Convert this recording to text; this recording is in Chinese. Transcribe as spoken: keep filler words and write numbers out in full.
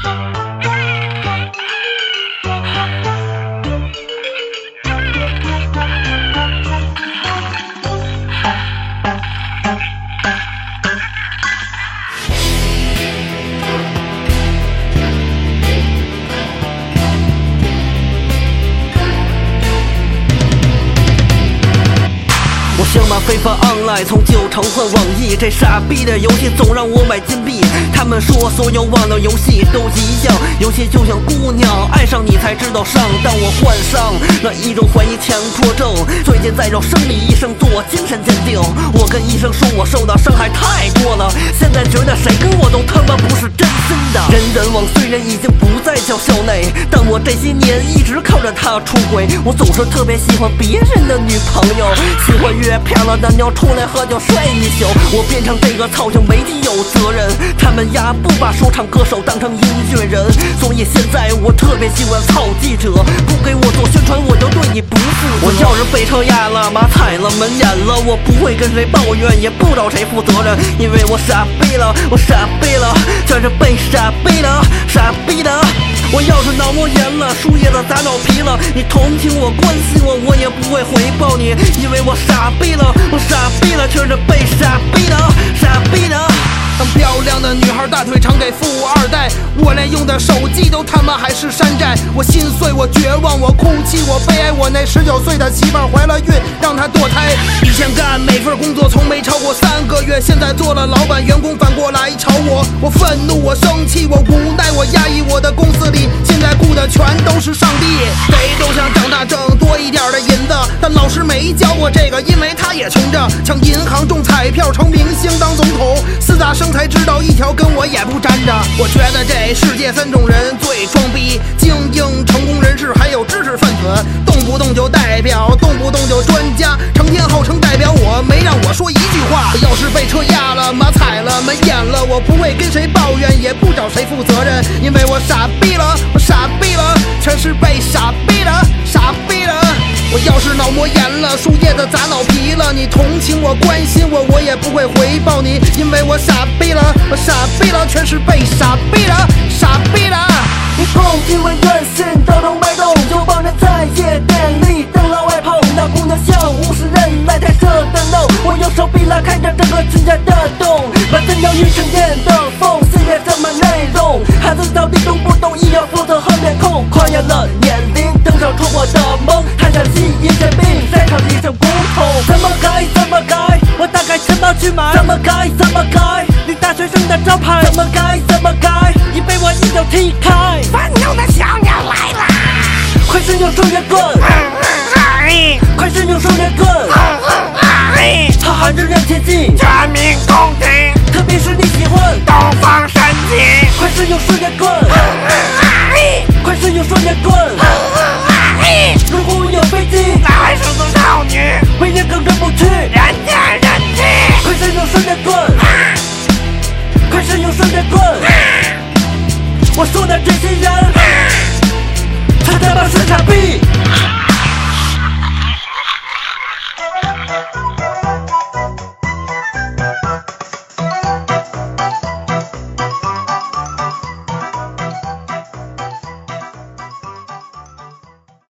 想把非法 online 从旧城换网易，这傻逼的游戏总让我买金币。他们说所有网络游戏都一样，游戏就像姑娘爱上你才知道伤，但我患上了一种怀疑强迫症，最近在找生理医生做精神鉴定。我跟医生说我受到伤害太多了，现在觉得谁跟我都他妈不是真心的。人人网虽然已经不在校校内，但我这些年一直靠着它出轨。我总是特别喜欢别人的女朋友，喜欢约漂亮的妞出来喝酒睡一宿。我变成这个操性媒体有责任，他们呀不把说唱歌手当成音乐人，所以现在我特别喜欢操记者，不给我做宣传我就对你不负责。我要是被车压了马踩了门演了，我不会跟谁抱怨，也不找谁负责任，因为我傻逼了，我傻逼了，全是被傻逼的傻逼的。我要是脑膜炎了，输液了砸脑皮了，你同情我关心我，我也不会回报你，因为我傻逼了，我傻逼了，却是被傻逼的傻逼的。 当漂亮的女孩大腿常给富二代，我连用的手机都他妈还是山寨。我心碎，我绝望，我哭泣，我悲哀。我那十九岁的媳妇儿怀了孕，让她堕胎。以前干每份工作从没超过三个月，现在做了老板，员工反过来炒我。我愤怒，我生气，我无奈，我压抑。我的公司里现在雇的全都是上帝。谁都想长大挣多一点的银子，但老师没教过这个，因为他也穷着。抢银行中彩票成明星当总统，四大生才知道一条跟我也不沾着。我觉得这世界三种人最装逼：精英、成功人士还有知识分子。动不动就代表，动不动就专家，成天号称代表我，没让我说一句话。要是被车压了马踩了门演了，我不会跟谁抱怨，也不找谁负责任，因为我傻逼了，我傻逼了，全是被傻逼的傻逼的。我要是脑膜炎了，输液的砸脑皮了，你同情我关心我，我也不会回报你，因为我傻逼了，我傻逼了，全是被傻逼的傻逼的。 你碰因为任性到头脉动，有帮人在夜店里等老外碰，那姑娘像五十人来台设的弄，我用手臂拉开着整个指甲的洞，把怎样运成电的风，写点什么内容，孩子到底懂不懂医药负责和面孔，跨越了年龄登上出我的梦，台上吸引着病在场一声骨头，怎么改怎么改，我大概钱包去买，怎么改怎么改，你大学生的招牌，怎么改怎么改，你被我一脚踢开， 愤怒的小鸟来啦！ 快使用双截棍，快使用双截棍，他喊着人前进， 全民公敌， 特别是你喜欢东方神起， 快使用双截棍，快使用双截棍。